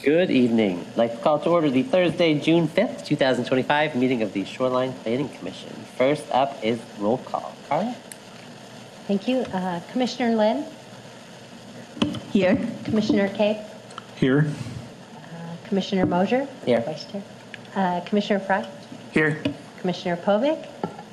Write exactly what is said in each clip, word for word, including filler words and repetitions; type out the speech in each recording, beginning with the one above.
Good evening. I'd like to call to order the Thursday, June fifth, two thousand twenty-five meeting of the Shoreline Planning Commission. First up is roll call. Carla? Thank you. Uh, Commissioner Lynn? Here. Commissioner Cape? Here. Uh, Commissioner Mosier? Here. Vice Chair. Uh, Commissioner Fry? Here. Commissioner Povic?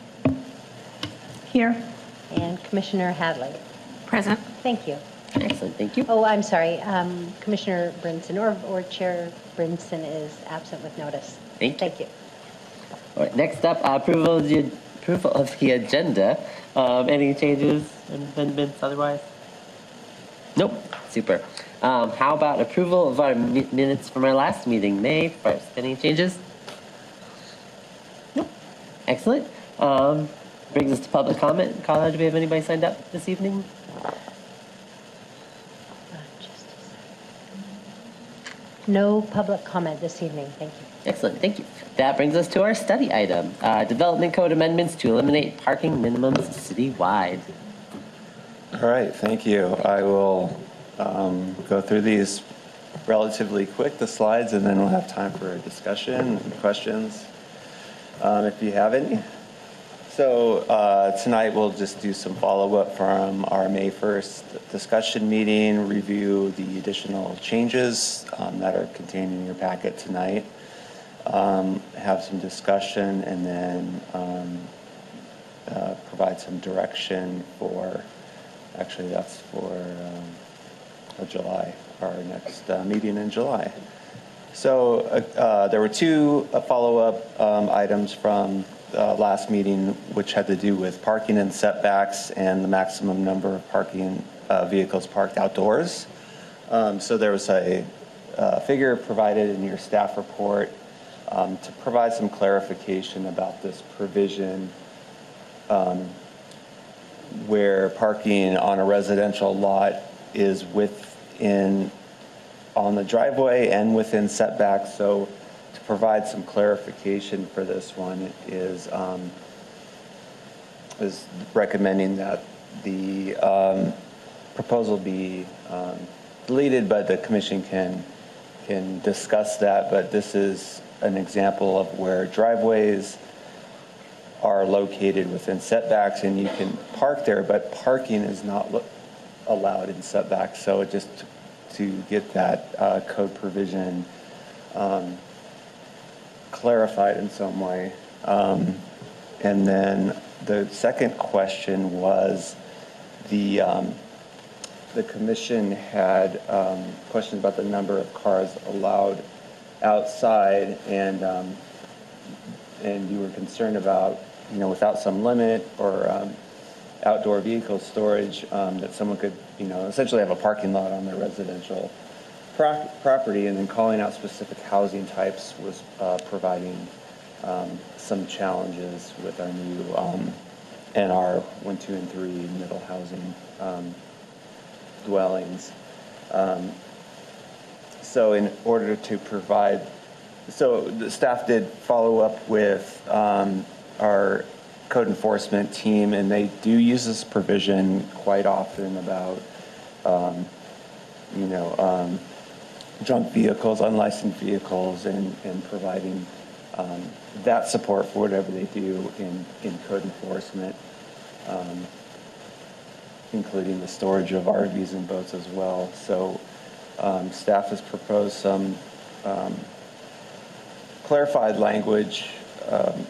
Here. And Commissioner Hadley? Present. Thank you. Excellent, thank you. Oh, I'm sorry. Um, Commissioner Brinson or, or Chair Brinson is absent with notice. Thank you. Thank you. All right, next up, uh, approval, of the, approval of the agenda. Um, any changes, amendments, otherwise? Nope, super. Um, how about approval of our mi minutes from our last meeting, May first? Any changes? Nope. Excellent. Um, brings us to public comment. Carla, do we have anybody signed up this evening? Uh, just a second. No public comment this evening. Thank you. Excellent, thank you. That brings us to our study item, uh, development code amendments to eliminate parking minimums citywide. All right, thank you. I will um, go through these relatively quick, the slides, and then we'll have time for a discussion and questions um, if you have any. So uh, tonight we'll just do some follow-up from our May first discussion meeting, review the additional changes um, that are contained in your packet tonight, um, have some discussion, and then um, uh, provide some direction for, actually that's for um, July, our next uh, meeting in July. So uh, uh, there were two uh, follow-up um, items from Uh, last meeting, which had to do with parking and setbacks and the maximum number of parking uh, vehicles parked outdoors. Um, so there was a uh, figure provided in your staff report um, to provide some clarification about this provision um, where parking on a residential lot is within, on the driveway and within setbacks. So provide some clarification for this one is um, is recommending that the um, proposal be um, deleted, but the commission can can discuss that. But this is an example of where driveways are located within setbacks, and you can park there, but parking is not lo- allowed in setbacks. So just to, to get that uh, code provision Um, clarified in some way. Um, and then the second question was the um, the commission had um, questions about the number of cars allowed outside, and um, and you were concerned about, you know, without some limit or um, outdoor vehicle storage, um, that someone could, you know, essentially have a parking lot on their residential property, and then calling out specific housing types was uh, providing um, some challenges with our new um, N R one, two, and three middle housing um, dwellings. Um, so in order to provide, so the staff did follow up with um, our code enforcement team, and they do use this provision quite often about, um, you know, um, junk vehicles, unlicensed vehicles, and, and providing um, that support for whatever they do in, in code enforcement, um, including the storage of R Vs and boats as well. So um, staff has proposed some um, clarified language um,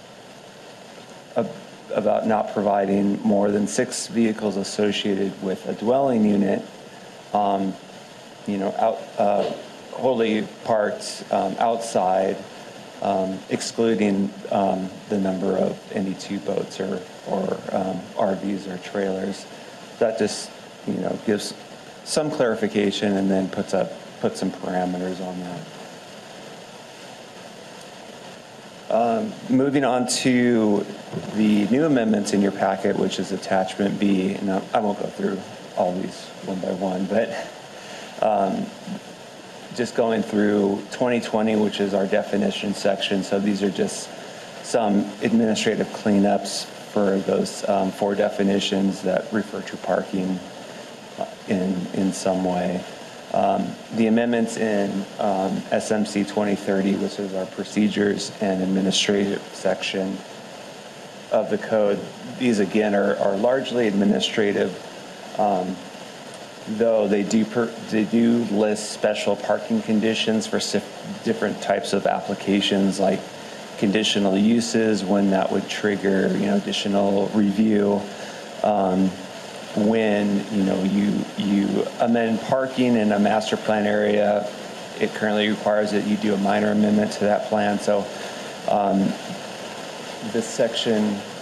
ab- about not providing more than six vehicles associated with a dwelling unit, um, you know, out, uh, wholly parked um, outside, um, excluding um, the number of any two boats or, or um, R Vs or trailers. That just, you know, gives some clarification and then puts up, puts some parameters on that. Um, moving on to the new amendments in your packet, which is attachment B, and I, I won't go through all these one by one, but Um, just going through twenty twenty, which is our definition section. So these are just some administrative cleanups for those um, four definitions that refer to parking in in some way. Um, the amendments in um, S M C twenty thirty, which is our procedures and administrative section of the code, these again are, are largely administrative, um, though they do per, they do list special parking conditions for sif- different types of applications, like conditional uses, when that would trigger, you know, additional review. Um, when, you know, you you amend parking in a master plan area, it currently requires that you do a minor amendment to that plan. So um, this section,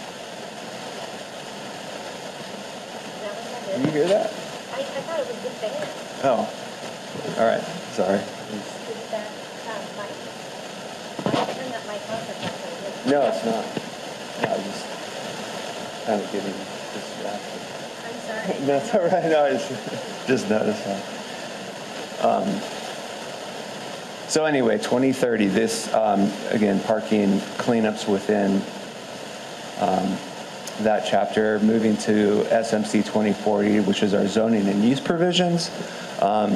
do you hear that? I, I thought it was just there. Oh, all right, sorry. Is that um, mic? I'll turn that mic off if that's No, it's not. No, I was just kind of getting distracted. I'm sorry. No, it's all right. No, I just, just noticed that. Um, so anyway, twenty thirty, this, um, again, parking cleanups within um, that chapter, moving to S M C twenty forty, which is our zoning and use provisions. Um,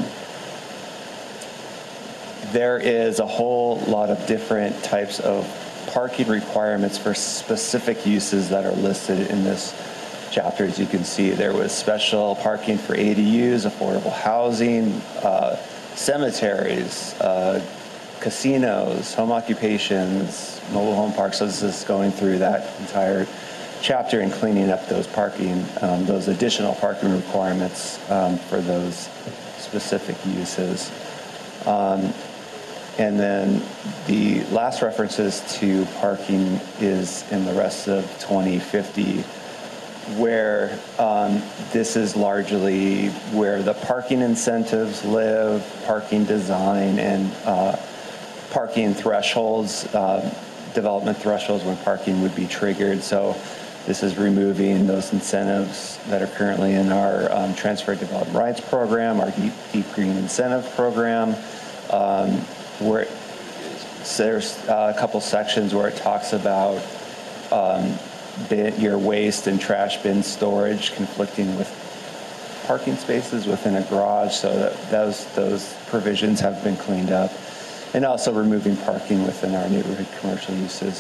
there is a whole lot of different types of parking requirements for specific uses that are listed in this chapter. As you can see, there was special parking for A D Us, affordable housing, uh, cemeteries, uh, casinos, home occupations, mobile home parks. So this is going through that entire chapter and cleaning up those parking, um, those additional parking requirements um, for those specific uses. Um, and then the last references to parking is in the rest of twenty fifty, where um, this is largely where the parking incentives live, parking design, and uh, parking thresholds, uh, development thresholds when parking would be triggered. So this is removing those incentives that are currently in our um, Transfer Development Rights Program, our Deep, Deep Green Incentive Program, um, where it, so there's uh, a couple sections where it talks about um, bin, your waste and trash bin storage conflicting with parking spaces within a garage. So that those those provisions have been cleaned up, and also removing parking within our neighborhood commercial uses.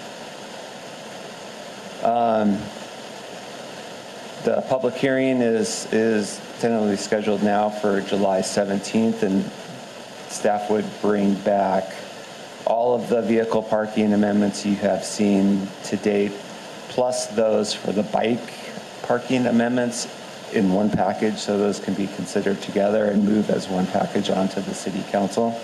Um, the public hearing is is tentatively scheduled now for July seventeenth, and staff would bring back all of the vehicle parking amendments you have seen to date, plus those for the bike parking amendments in one package, so those can be considered together and move as one package onto the city council.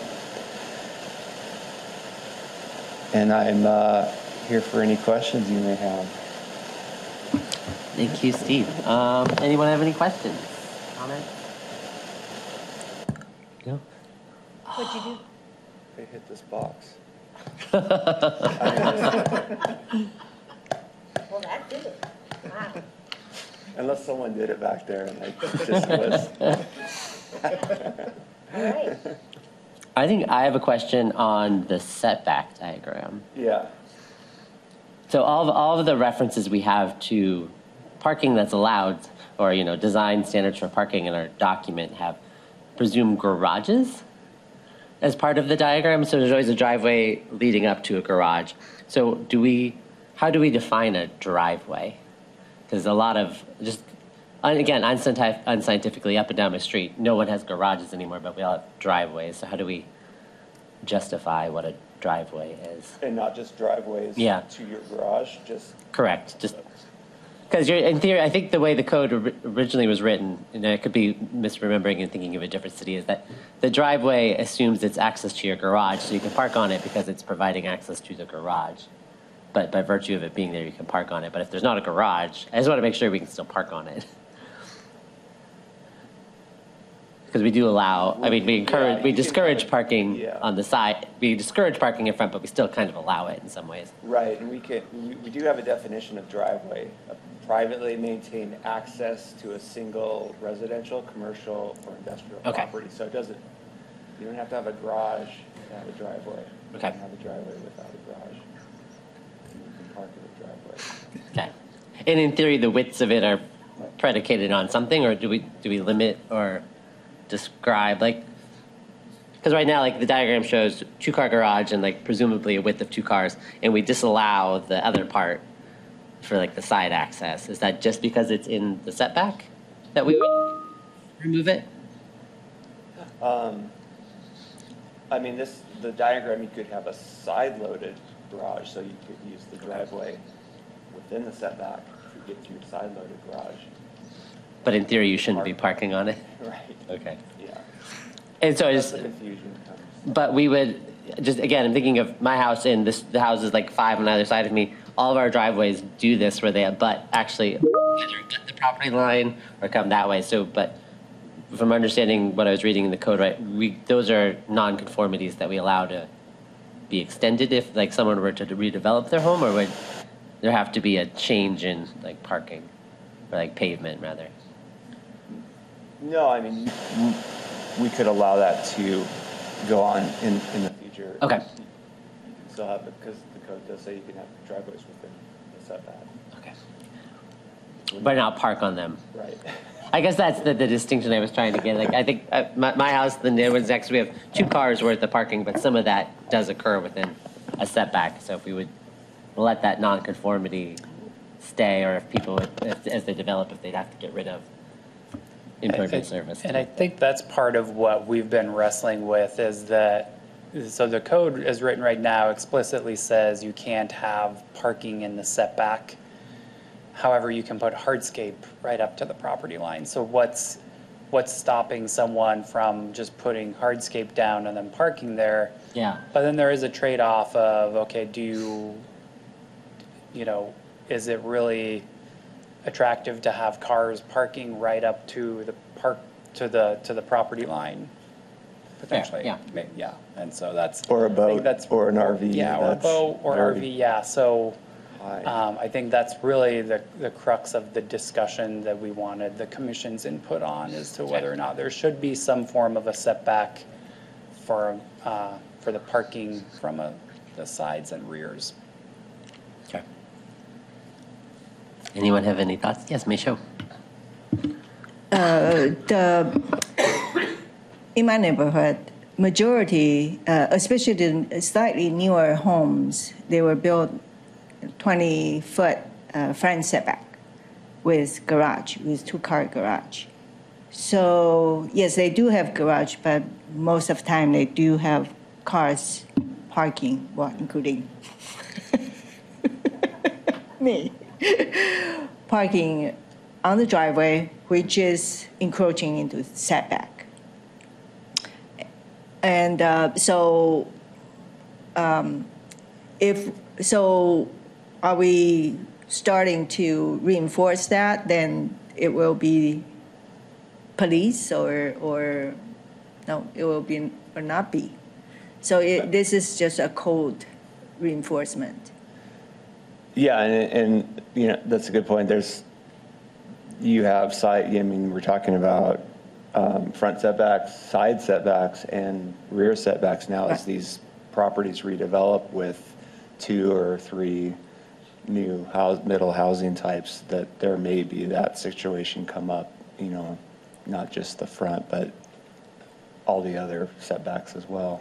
And I'm uh, here for any questions you may have. Thank you, Steve. Um, anyone have any questions? Comments? No? What'd you do? They hit this box. Well, that did it. Wow. Unless someone did it back there and I just was. All right. I think I have a question on the setback diagram. Yeah. So all of, all of the references we have to parking that's allowed, or, you know, design standards for parking in our document have presumed garages as part of the diagram. So there's always a driveway leading up to a garage. So do we, how do we define a driveway? Because a lot of, just, again, unscientific, unscientifically up and down the street, no one has garages anymore, but we all have driveways. So how do we justify what a driveway is? And not just driveways Yeah. to your garage, just. Correct. Just because you're in theory, I think the way the code or- originally was written, and I could be misremembering and thinking of a different city, is that the driveway assumes it's access to your garage, so you can park on it because it's providing access to the garage. But by virtue of it being there, you can park on it. But if there's not a garage, I just want to make sure we can still park on it. Because we do allow, I mean, we encourage, Yeah, we you can discourage kind of- parking yeah. on the side. We discourage parking in front, but we still kind of allow it in some ways. Right, and we can, we, we do have a definition of driveway, a privately maintained access to a single residential, commercial, or industrial Okay. property. So it doesn't, you don't have to have a garage to have a driveway. You Okay. can have a driveway without a garage. You can park in a driveway. Okay. And in theory, the widths of it are predicated on something, or do we do we limit or describe, like, because right now, like, the diagram shows two-car garage and, like, presumably a width of two cars, and we disallow the other part for, like, the side access. Is that just because it's in the setback that we would remove it? Um, I mean, this, the diagram, you could have a side-loaded garage, so you could use the driveway within the setback to get to your side-loaded garage. But in theory, you shouldn't be parking on it? Right. Okay. Yeah. And so That's it's, the confusion comes. but we would, just again, I'm thinking of my house and this, the house is like five on either side of me. All of our driveways do this where they abut, actually, either abut the property line or come that way. So, but from understanding what I was reading in the code, right, we, those are non-conformities that we allow to be extended if like someone were to redevelop their home, or would there have to be a change in like parking or like pavement rather? No, I mean, w- we could allow that to go on in, in the future. Okay. You can still have it, because the code does say you can have driveways within the setback. Okay. But not park on them. Right. I guess that's the, the distinction I was trying to get. Like, I think uh, my, my house, the neighborhood's next, we have two cars worth of parking, but some of that does occur within a setback. So if we would let that nonconformity stay, or if people would, if, as they develop, if they'd have to get rid of impervious surface. And I think that's part of what we've been wrestling with is that, so the code as written right now explicitly says you can't have parking in the setback. However, you can put hardscape right up to the property line. So what's what's stopping someone from just putting hardscape down and then parking there? Yeah. But then there is a trade-off of, okay, do you, you know, is it really attractive to have cars parking right up to the park, to the, to the property line? Potentially. yeah. May- Yeah, and so that's. Or a I think boat, that's- or an R V. Yeah, or a that's boat, or R V, very yeah, so. high. Um, I think that's really the, the crux of the discussion that we wanted the commission's input on, as to whether or not there should be some form of a setback for, uh, for the parking from a, the sides and rears. Okay. Anyone have any thoughts? Yes, Meisho. the in my neighborhood, majority, uh, especially the slightly newer homes, they were built twenty foot uh, front setback with garage, with two car garage. So yes, they do have garage, but most of the time they do have cars parking, well, including me, parking on the driveway, which is encroaching into setback. And uh, so, um, if so, are we starting to reinforce that? Then it will be police, or or no, it will be or not be. So it, this is just a code reinforcement. Yeah, and, and, you know, that's a good point. There's, you have side, I mean, we're talking about um, front setbacks, side setbacks, and rear setbacks now as Right. these properties redevelop with two or three new house, middle housing types, that there may be that situation come up, you know, not just the front, but all the other setbacks as well.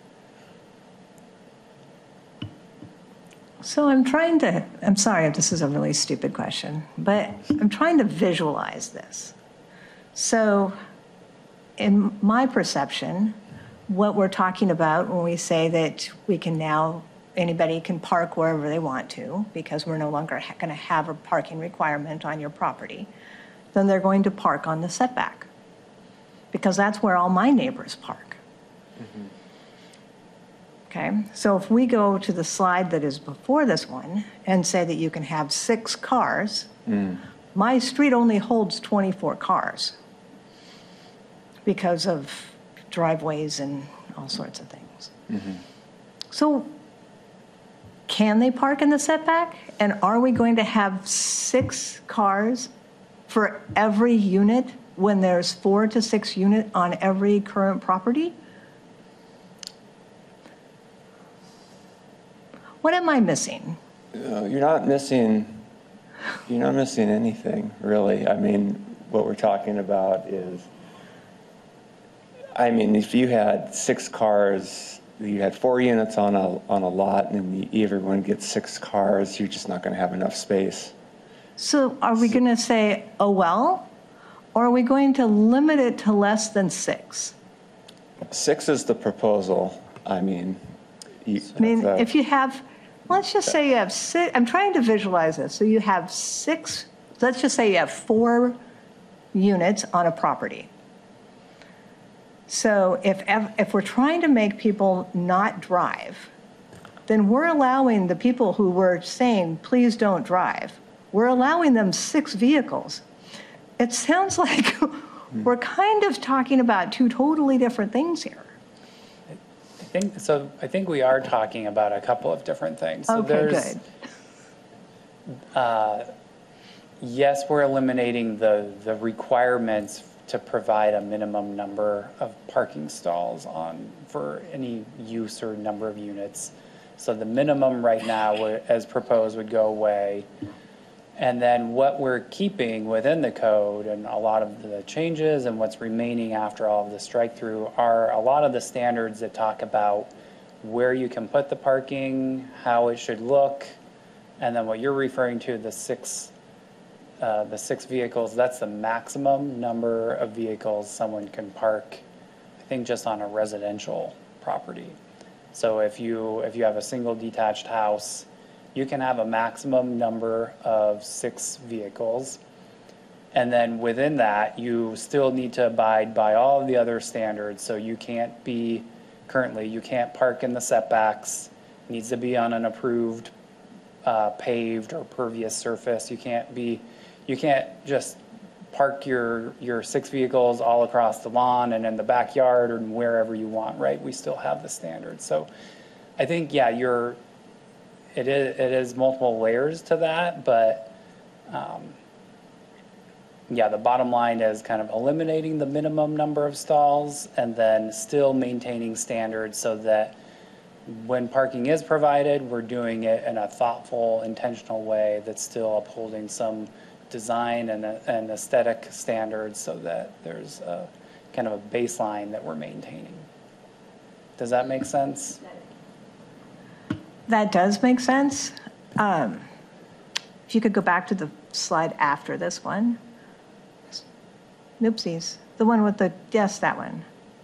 So I'm trying to, I'm sorry if this is a really stupid question, but I'm trying to visualize this. So in my perception, what we're talking about when we say that we can now, anybody can park wherever they want to, because we're no longer going to have a parking requirement on your property, then they're going to park on the setback, because that's where all my neighbors park. Mm-hmm. Okay, so if we go to the slide that is before this one and say that you can have six cars, Mm. my street only holds twenty-four cars because of driveways and all sorts of things. Mm-hmm. So can they park in the setback? And are we going to have six cars for every unit when there's four to six unit on every current property? What am I missing? Uh, You're not missing, you're not missing anything, really. I mean, what we're talking about is I mean, if you had six cars, you had four units on a, on a lot, and everyone gets six cars, you're just not going to have enough space. So are we going to say, oh, well? Or are we going to limit it to less than six? Six is the proposal. I mean, you, I mean, that's a- if you have, let's just say you have six, I'm trying to visualize this. So you have six, let's just say you have four units on a property. So if, if we're trying to make people not drive, then we're allowing the people who were saying, please don't drive, we're allowing them six vehicles. It sounds like we're kind of talking about two totally different things here. I think, so I think we are talking about a couple of different things. So Okay, there's, good. yes, we're eliminating the, the requirements to provide a minimum number of parking stalls on for any use or number of units. So the minimum right now, as proposed, would go away. And then what we're keeping within the code and a lot of the changes and what's remaining after all of the strike through are a lot of the standards that talk about where you can put the parking, how it should look, and then what you're referring to, the six uh, the six vehicles, that's the maximum number of vehicles someone can park, I think, just on a residential property. So if you if you have a single detached house, you can have a maximum number of six vehicles. And then within that, you still need to abide by all of the other standards. So you can't be, currently, you can't park in the setbacks. It needs to be on an approved uh, paved or pervious surface. You can't be, you can't just park your, your six vehicles all across the lawn and in the backyard or wherever you want, right? We still have the standards. So I think, yeah, you're, It is, it is multiple layers to that, but um, yeah, the bottom line is kind of eliminating the minimum number of stalls and then still maintaining standards so that when parking is provided, we're doing it in a thoughtful, intentional way that's still upholding some design and, and aesthetic standards so that there's a kind of a baseline that we're maintaining. Does that make sense? That does make sense. Um, if you could go back to the slide after this one. Oopsies. The one with the, yes, that one.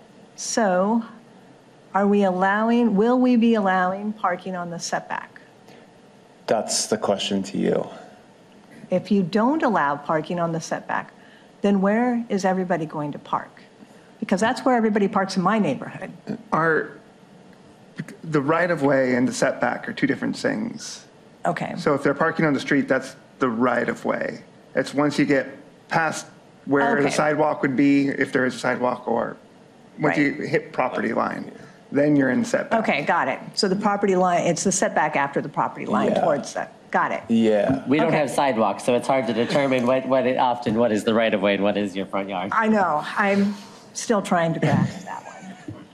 So are we allowing, will we be allowing parking on the setback? That's the question to you. If you don't allow parking on the setback, then where is everybody going to park? Because that's where everybody parks in my neighborhood. Are, the right-of-way and the setback are two different things. Okay. So if they're parking on the street, that's the right-of-way. It's once you get past where the Okay. sidewalk would be, if there is a sidewalk, or once you Right. hit property line, then you're in setback. Okay, got it. So the property line, it's the setback after the property line Yeah. towards that. Got it. Yeah. We don't Okay. have sidewalks, so it's hard to determine what, what it, often what is the right of way and what is your front yard. I know. I'm still trying to grasp that one.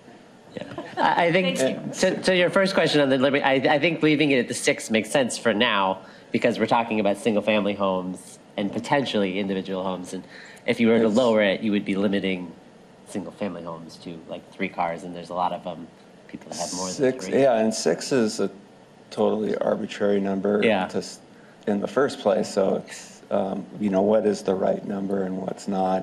I I think, to, to your first question on the limit, I, I think leaving it at the six makes sense for now because we're talking about single-family homes and potentially individual homes. And if you were to It's- lower it, you would be limiting single-family homes to like three cars, and there's a lot of um, people that have more than Six, three. yeah, and six is a totally arbitrary number Yeah. to, s- in the first place. So it's, um, you know, what is the right number and what's not?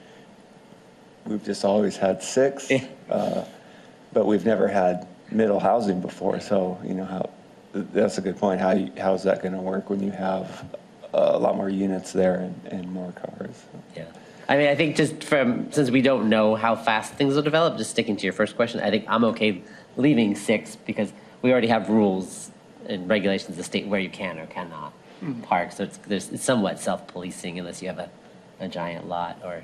We've just always had six, Yeah. uh, but we've never had middle housing before. So, you know, how, that's a good point. How, you- how is that going to work when you have a lot more units there and, and more cars? Yeah. I mean, I think just from, since we don't know how fast things will develop, just sticking to your first question, I think I'm okay leaving six because we already have rules and regulations that state where you can or cannot park. So it's, there's, it's somewhat self-policing unless you have a, a giant lot or.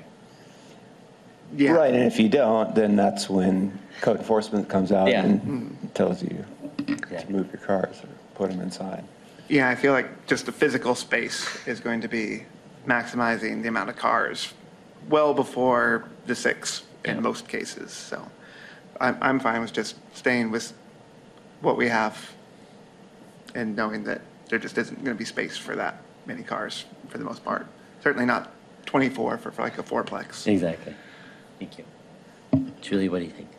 Yeah. Right, and if you don't, then that's when code enforcement comes out Yeah. and tells you Yeah. to move your cars or put them inside. Yeah, I feel like just the physical space is going to be maximizing the amount of cars well before the six in Yeah. most cases. So I'm, I'm fine with just staying with what we have and knowing that there just isn't going to be space for that many cars for the most part. Certainly not twenty-four for, for like a fourplex. Exactly. Thank you. Julie, what do you think?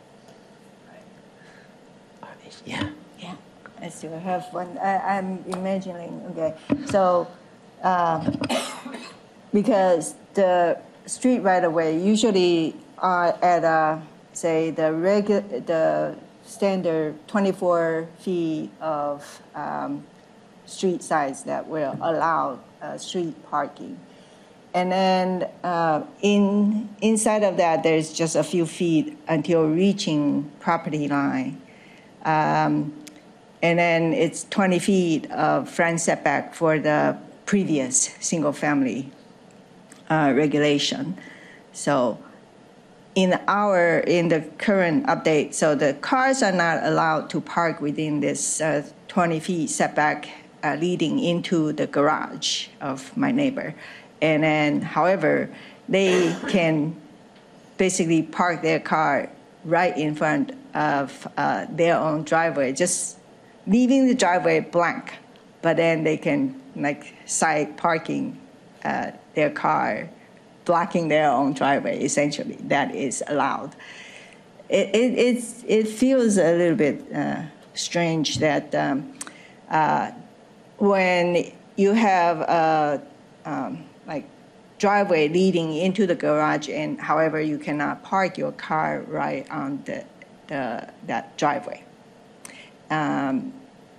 Yeah. Yeah, I still have one. I, I'm imagining, okay, so, um, because the street right of way usually are at, uh, say, the regular, the standard twenty-four feet of um, street size that will allow uh, street parking. And then uh, in inside of that, there's just a few feet until reaching property line. Um, and then it's twenty feet of front setback for the previous single-family uh, regulation. So in our, in the current update, so the cars are not allowed to park within this uh, twenty feet setback uh, leading into the garage of my neighbor. And then, however, they can basically park their car right in front of uh, their own driveway, just leaving the driveway blank, but then they can like side parking uh, their car, blocking their own driveway, essentially. That is allowed. It, it, it's, it feels a little bit uh, strange that um, uh, when you have a um, like driveway leading into the garage, and however you cannot park your car right on the, the that driveway. Um,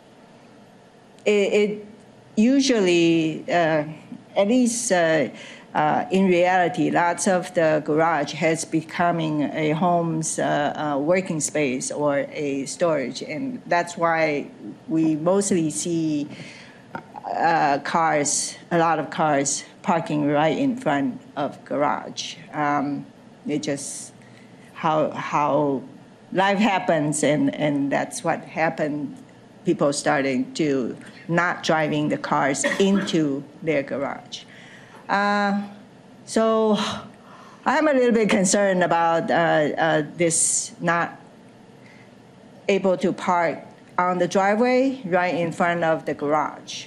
it, it usually, uh, at least uh, uh, in reality, lots of the garage has becoming a home's uh, uh, working space or a storage, and that's why we mostly see uh, cars, a lot of cars parking right in front of garage. Um, it just how how life happens, and, and that's what happened. People starting to not driving the cars into their garage. Uh, so I'm a little bit concerned about uh, uh, this not able to park on the driveway right in front of the garage.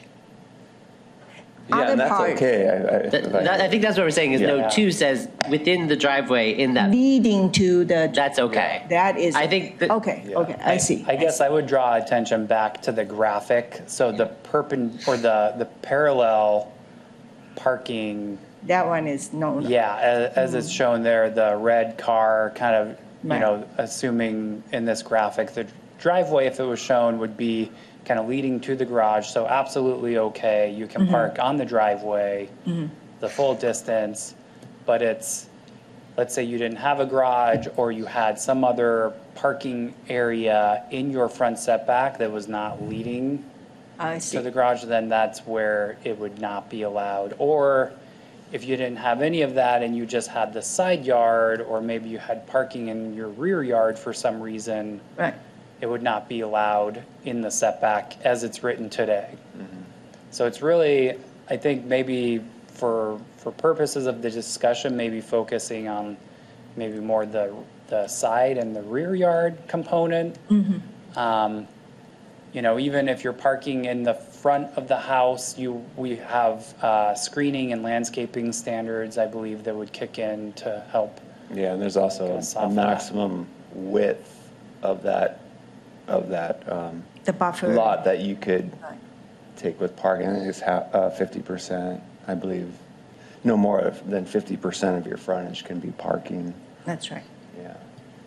Yeah, Other and that's part- okay. I, I, That, that, I think that's what we're saying is Yeah. note two says within the driveway in that. Leading to the. That's okay. That is. I think that- Okay, Yeah. okay, I see. I guess I would draw attention back to the graphic. So the perpend, or the, the parallel parking, That one is no. yeah, as, as it's shown there, the red car kind of, you Right. know, assuming in this graphic, the driveway, if it was shown, would be kind of leading to the garage. So absolutely okay. You can park on the driveway the full distance, but it's, let's say you didn't have a garage or you had some other parking area in your front setback that was not leading I see. to the garage, then that's where it would not be allowed. Or if you didn't have any of that and you just had the side yard, or maybe you had parking in your rear yard for some reason, Right. it would not be allowed in the setback as it's written today. So it's really, I think maybe for, for purposes of the discussion, maybe focusing on maybe more the, the side and the rear yard component. Um, You know, even if you're parking in the front of the house, you, we have uh, screening and landscaping standards, I believe, that would kick in to help. Yeah, and there's also Kinda a soften that. maximum width of that, of that um, The buffer. lot that you could Right. take with parking. I think it's ha- uh, fifty percent, I believe. No more of- than fifty percent of your frontage can be parking. That's right. Yeah.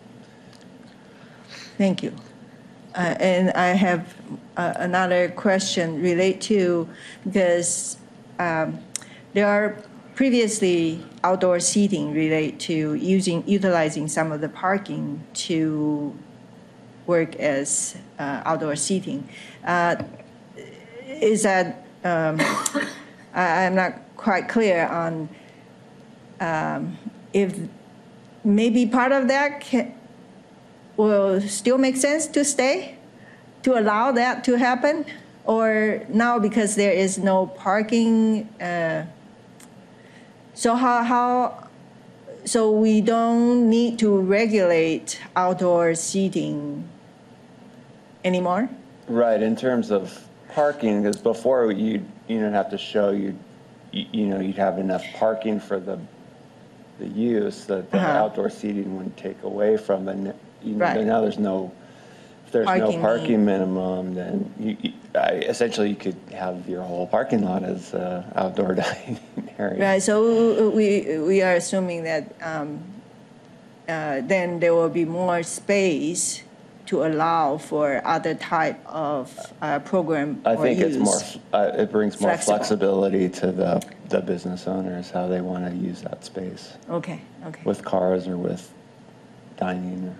Thank you. Uh, And I have uh, another question relate to, because um, there are previously outdoor seating relate to using, utilizing some of the parking to work as uh, outdoor seating. Uh, Is that, um, I- I'm not quite clear on um, if maybe part of that can, will still make sense to stay, to allow that to happen? Or now because there is no parking, uh, so how, how, so we don't need to regulate outdoor seating anymore? Right, in terms of parking, because before you, you didn't have to show you, you you know, you'd have enough parking for the the use, that the Uh-huh. outdoor seating wouldn't take away from, and you know, Right. now there's no, if there's no Parking parking minimum, then you, you- I- essentially you could have your whole parking lot as uh, outdoor dining area. Right, so we, we are assuming that um, uh, then there will be more space to allow for other type of uh, program I or think it's more, use. uh, it brings more Flexible. flexibility to the, the business owners, how they want to use that space, Okay, okay. with cars or with dining. or-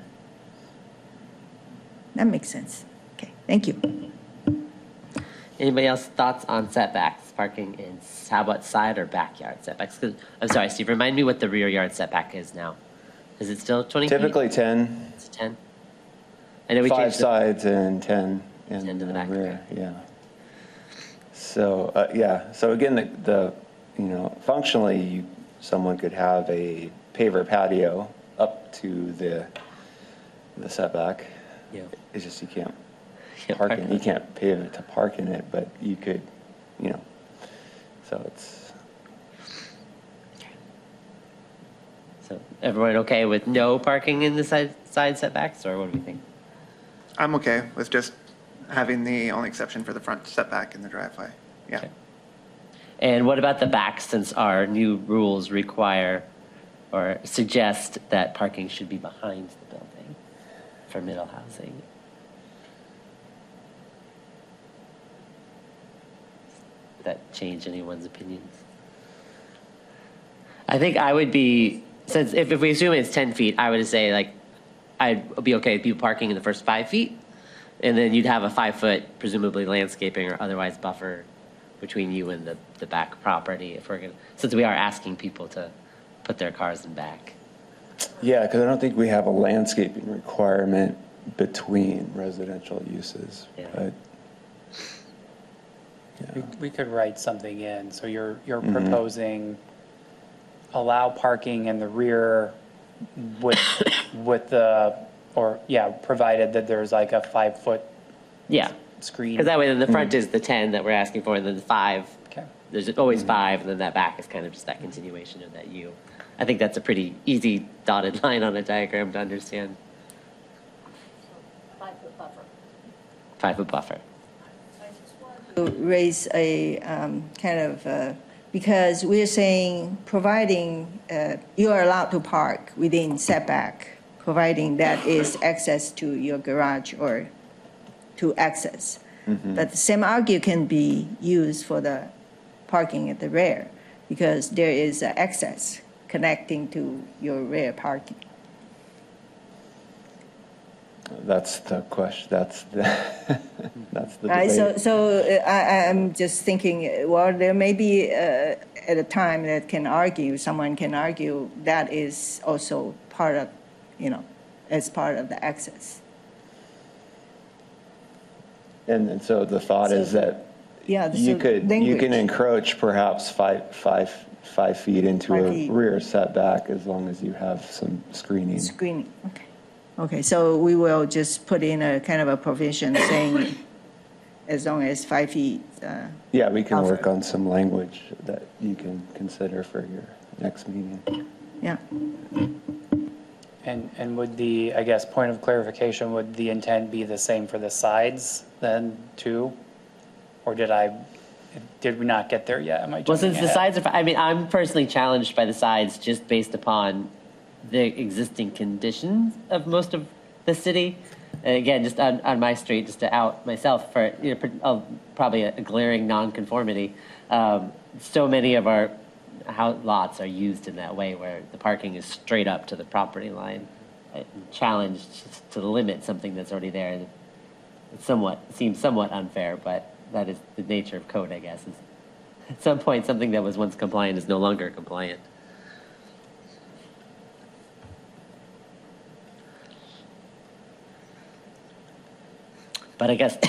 That makes sense. Okay, thank you. Anybody else thoughts on setbacks, parking in, how about side or backyard setbacks? 'Cause- I'm sorry, Steve, remind me what the rear yard setback is now. Is it still twenty feet? Typically ten, It's ten? I know we five changed the- sides and ten in ten to the the back, rear, yeah. So, uh, yeah, so again, the, the, you know, functionally, you, someone could have a paver patio up to the, the setback. Yeah. It's just you can't Can't park park in, in you it. can't pave it to park in it, but you could, you know, so it's, So everyone okay with no parking in the side, side setbacks, or what do we think? I'm okay with just having the only exception for the front setback in the driveway. Yeah. Okay. And what about the back, since our new rules require or suggest that parking should be behind the building for middle housing? Would that change anyone's opinions? I think I would be, since if, if we assume it's ten feet, I would say like, I'd be okay with people parking in the first five feet. And then you'd have a five foot, presumably landscaping or otherwise buffer between you and the, the back property if we're gonna, since we are asking people to put their cars in back. yeah, because I don't think we have a landscaping requirement between residential uses, Yeah. but. We, Yeah. we could write something in, so you're, you're Mhm. proposing allow parking in the rear with, with the, or, yeah, provided that there's like a five-foot Yeah, screen. because that way then the front is the ten that we're asking for, and then the five, Okay. there's always five, and then that back is kind of just that continuation of that U. I think that's a pretty easy dotted line on a diagram to understand. Five-foot buffer. Five foot buffer. To raise a um, kind of, uh, because we're saying, providing, uh, you are allowed to park within setback, providing that is access to your garage or to access. But the same argument can be used for the parking at the rear, because there is uh, access connecting to your rear parking. That's the question, that's the, that's the Right, so, debate. so uh, I, I'm just thinking, uh, well, there may be uh, at a time that can argue, someone can argue that is also part of, you know, as part of the access. And and so the thought is So- that Yeah, you so could, you can language. encroach perhaps five, five, five feet into Five a feet. rear setback as long as you have some screening. Screening, okay. Okay, so we will just put in a kind of a provision saying as long as five feet. uh, Yeah, we can work Buffer. on some language that you can consider for your next meeting. Yeah, And, and would the, I guess, point of clarification, would the intent be the same for the sides then too? Or did I, did we not get there yet? Am I Well, jumping since the ahead? sides are, I mean, I'm personally challenged by the sides just based upon the existing conditions of most of the city. And again, just on, on my street, just to out myself for, you know, pr- uh, probably a, a glaring nonconformity. Um, so many of our house lots are used in that way where the parking is straight up to the property line. I'm challenged to limit something that's already there. And it somewhat, seems somewhat unfair, but that is the nature of code, I guess. Is at some point, something that was once compliant is no longer compliant. But I guess,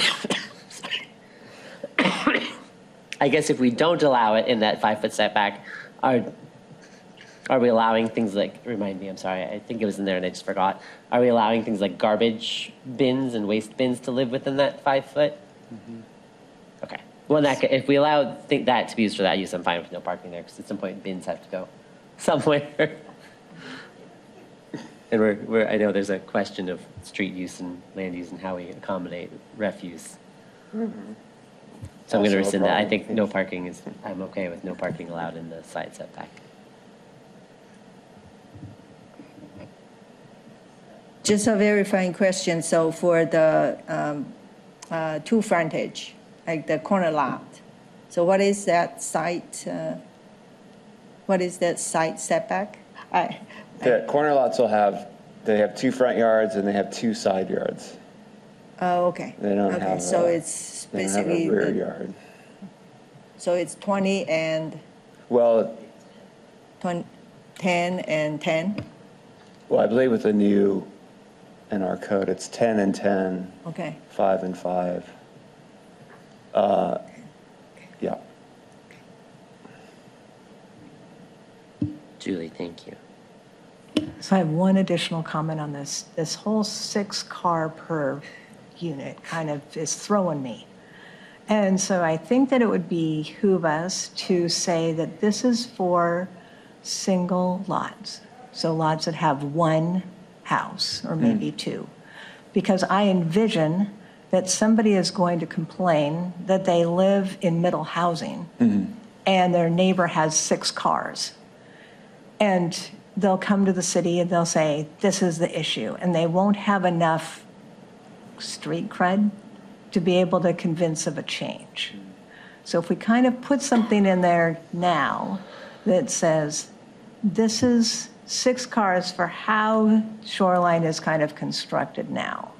I guess if we don't allow it in that five foot setback, are are we allowing things like? Remind me, I'm sorry, I think it was in there and I just forgot. Are we allowing things like garbage bins and waste bins to live within that five foot? Okay. Well, in that, ca- if we allow think that to be used for that use, I'm fine with no parking there because at some point bins have to go somewhere. And we're, we're, I know there's a question of street use and land use and how we accommodate refuse. So I'm going Also to a rescind that. I problem. think no parking is, I'm okay with no parking allowed in the side setback. Just a verifying question. So for the um, uh, two frontage, like the corner lot, so what is that site? Uh, what is that site setback? I, The corner lots will have, they have two front yards and they have two side yards. oh, okay. They don't okay. have So a- it's They don't have basically a rear the- yard. so it's twenty and Well, twenty, ten and ten. well, I believe with the new, in our code, it's ten and ten, Okay. five and five. Uh, Yeah. Julie, thank you. So I have one additional comment on this. This whole six car per unit kind of is throwing me. And so I think that it would behoove us to say that this is for single lots. So lots that have one house or maybe two. Because I envision that somebody is going to complain that they live in middle housing and their neighbor has six cars. And they'll come to the city and they'll say, this is the issue. And they won't have enough street cred to be able to convince of a change. So if we kind of put something in there now that says, this is six cars for how Shoreline is kind of constructed now.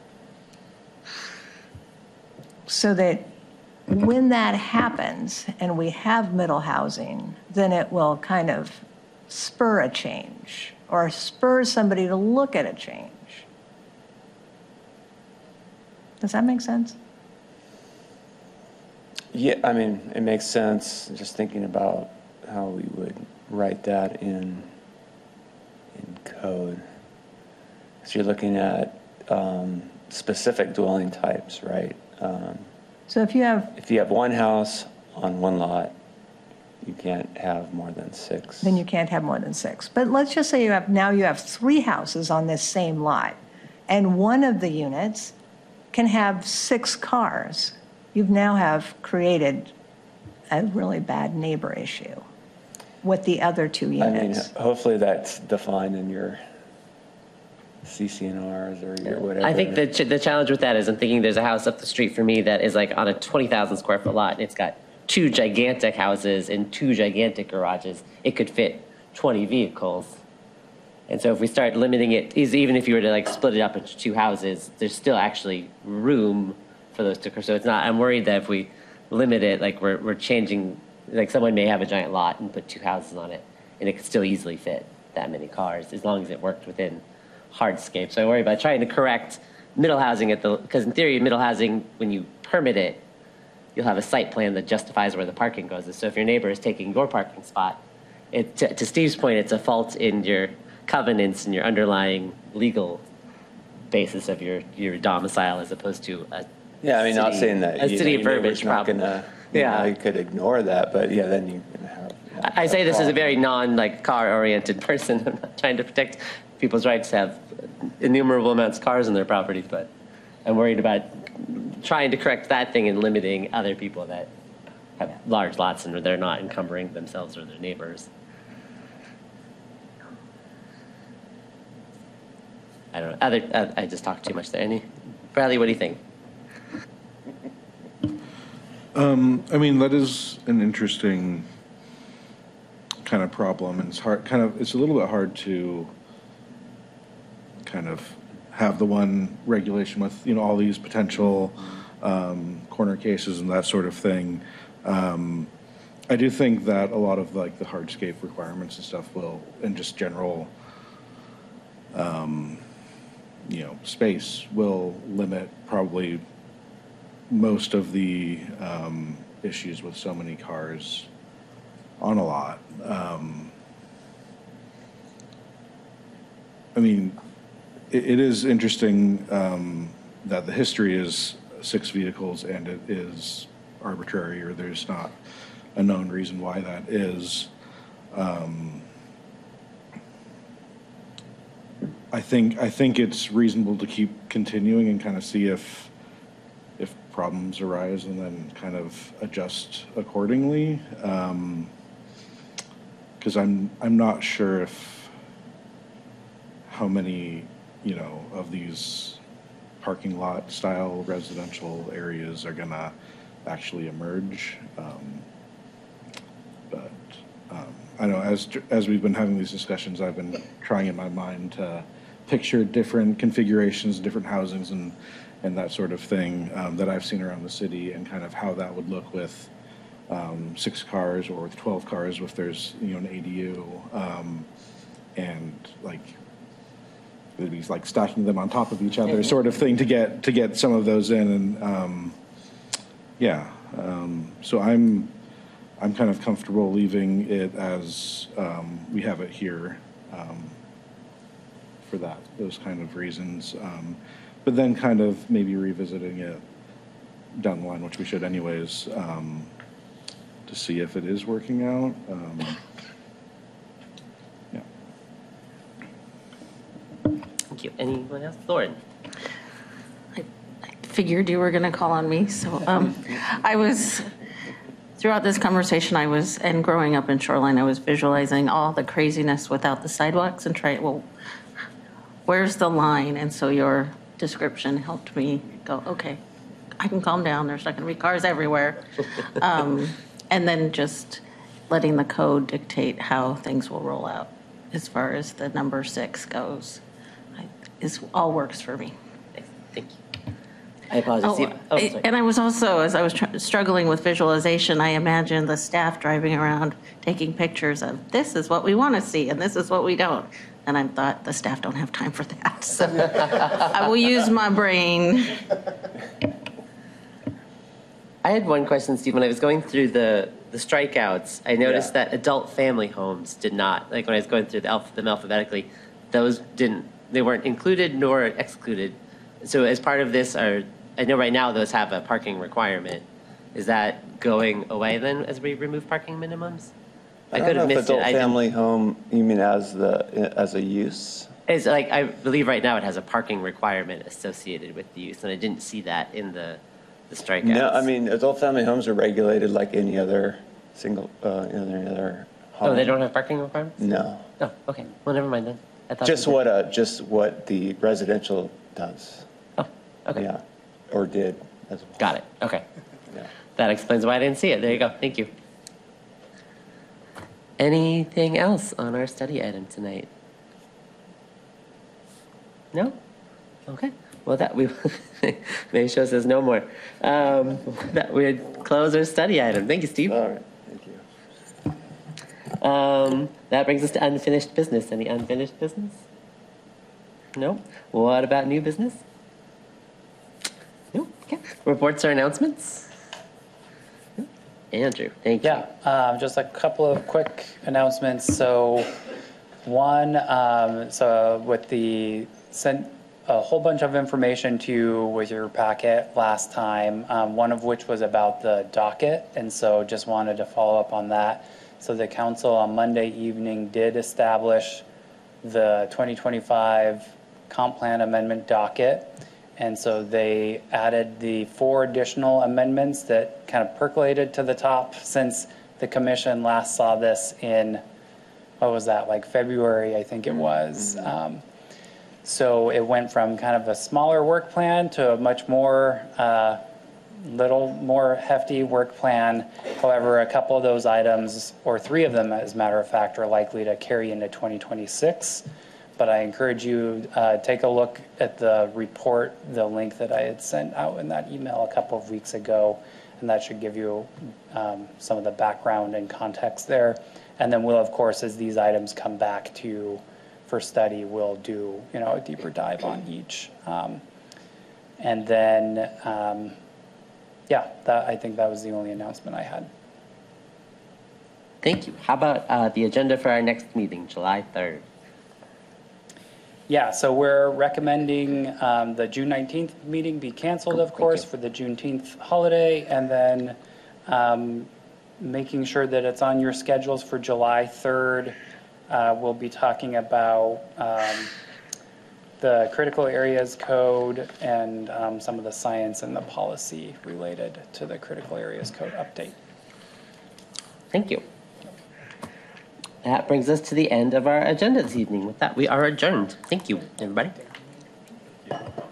So that when that happens and we have middle housing, then it will kind of spur a change or spur somebody to look at a change. Does that make sense? Yeah, I mean, it makes sense, just thinking about how we would write that in, in code. So you're looking at um, specific dwelling types, right? Um, So if you have, If you have one house on one lot, you can't have more than six. then you can't have more than six. But let's just say you have, now you have three houses on this same lot, and one of the units can have six cars. You now have created a really bad neighbor issue with the other two I mean, units. hopefully that's defined in your C C N Rs or your whatever. I think the, ch- the challenge with that is I'm thinking there's a house up the street for me that is like on a twenty thousand square foot lot, and it's got two gigantic houses and two gigantic garages. It could fit twenty vehicles. And so if we start limiting it, is even if you were to like split it up into two houses, there's still actually room for those to, so it's not, I'm worried that if we limit it, like we're, we're changing, like someone may have a giant lot and put two houses on it, and it could still easily fit that many cars as long as it worked within hardscape. So I worry about trying to correct middle housing at the, because in theory, middle housing, when you permit it, you'll have a site plan that justifies where the parking goes. So if your neighbor is taking your parking spot, it, to, to Steve's point, it's a fault in your covenants and your underlying legal basis of your, your domicile as opposed to a Yeah, I mean, not city- saying that. a you city know, your neighbor's verbiage not problem. gonna, you Yeah. know, you could ignore that, but yeah, then you're gonna have. have I say this as a problem. very non like car oriented person. I'm not trying to protect people's rights to have innumerable amounts of cars on their property, but I'm worried about trying to correct that thing and limiting other people that have large lots and they're not encumbering themselves or their neighbors. I don't know. Other, uh, I just talked too much there. Any, Bradley, what do you think? I mean, that is an interesting kind of problem, and it's hard, kind of, it's a little bit hard to kind of have the one regulation with, you know, all these potential um, corner cases and that sort of thing. Um, I do think that a lot of like the hardscape requirements and stuff will, and just general, um, you know, space will limit probably most of the um, issues with so many cars on a lot. Um, I mean, it, it is interesting um, that the history is six vehicles and it is arbitrary, or there's not a known reason why that is. Um, I think, I think it's reasonable to keep continuing and kind of see if, if problems arise and then kind of adjust accordingly. Um, Because I'm, I'm not sure if, how many, you know, of these parking lot style residential areas are gonna actually emerge. Um, But, um, I know as, as we've been having these discussions, I've been trying in my mind to picture different configurations, different housings and, and that sort of thing um, that I've seen around the city and kind of how that would look with um, six cars or with twelve cars if there's, you know, an A D U. Um, and like, it'd be like stacking them on top of each other sort of thing to get, to get some of those in. And um, yeah, um, so I'm, I'm kind of comfortable leaving it as um, we have it here um, for that, those kind of reasons. Um, but then kind of maybe revisiting it down the line, which we should anyways, um, to see if it is working out. Um, yeah. Thank you. Anyone else? Lauren? I figured you were going to call on me, so um, I was, throughout this conversation, I was, and growing up in Shoreline, I was visualizing all the craziness without the sidewalks and trying, well, where's the line? And so your description helped me go, okay, I can calm down. There's not going to be cars everywhere. Um, and then just letting the code dictate how things will roll out as far as the number six goes I, is all works for me. Thank you. I apologize. Oh, Steve- oh, I- sorry. and I was also, as I was tr- struggling with visualization, I imagined the staff driving around taking pictures of, this is what we want to see, and this is what we don't. And I thought, the staff don't have time for that. So I will use my brain. I had one question, Steve. When I was going through the, the strikeouts, I noticed Yeah. that adult family homes did not, like when I was going through the alph- them alphabetically, those didn't, they weren't included nor excluded. So as part of this, are, I know right now those have a parking requirement. Is that going away then as we remove parking minimums? I could don't know have if missed it. adult I didn't- family home, you mean as the, as a use? It's like, I believe right now it has a parking requirement associated with the use, and I didn't see that in the, the strikeouts. No, I mean, adult family homes are regulated like any other single, uh, any other home. Oh, they don't have parking requirements? No, Oh, okay. Well, never mind then. I thought just they did. what, uh, just what the residential does, Oh, okay. yeah, or did as well. Got it. Okay. Yeah. That explains why I didn't see it. There you go. Thank you. Anything else on our study item tonight? No? Okay. Well, that we maybe show says no more. Um, that we'd close our study item. Thank you, Steve. All right, thank you. Um, that brings us to unfinished business. Any unfinished business? No? What about new business? No? Okay. Reports or announcements? No? Andrew, thank you. Yeah, um, just a couple of quick announcements. So one, um, so with the, sent a whole bunch of information to you with your packet last time, um, one of which was about the docket. And so just wanted to follow up on that. So the council on Monday evening did establish the twenty twenty-five comp plan amendment docket. And so they added the four additional amendments that kind of percolated to the top since the commission last saw this in, what was that, like February, I think it was. Um, so it went from kind of a smaller work plan to a much more, uh, little more hefty work plan. However, a couple of those items, or three of them, as a matter of fact, are likely to carry into twenty twenty-six. But I encourage you, uh, take a look at the report, the link that I had sent out in that email a couple of weeks ago, and that should give you um, some of the background and context there. And then we'll, of course, as these items come back to for study, we'll do, you know, a deeper dive on each. Um, and then, um, yeah, that, I think that was the only announcement I had. Thank you. How about uh, the agenda for our next meeting, July third? Yeah, so we're recommending um, the June nineteenth meeting be canceled, of Thank course, you. for the Juneteenth holiday, and then um, making sure that it's on your schedules for July third. Uh, We'll be talking about um, the critical areas code and um, some of the science and the policy related to the critical areas code update. Thank you. That brings us to the end of our agenda this evening. With that, we are adjourned. Thank you, everybody.